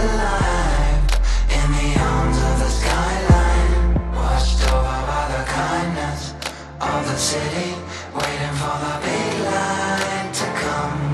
alive in the arms of the skyline, washed over by the kindness of the city, waiting for the big light to come.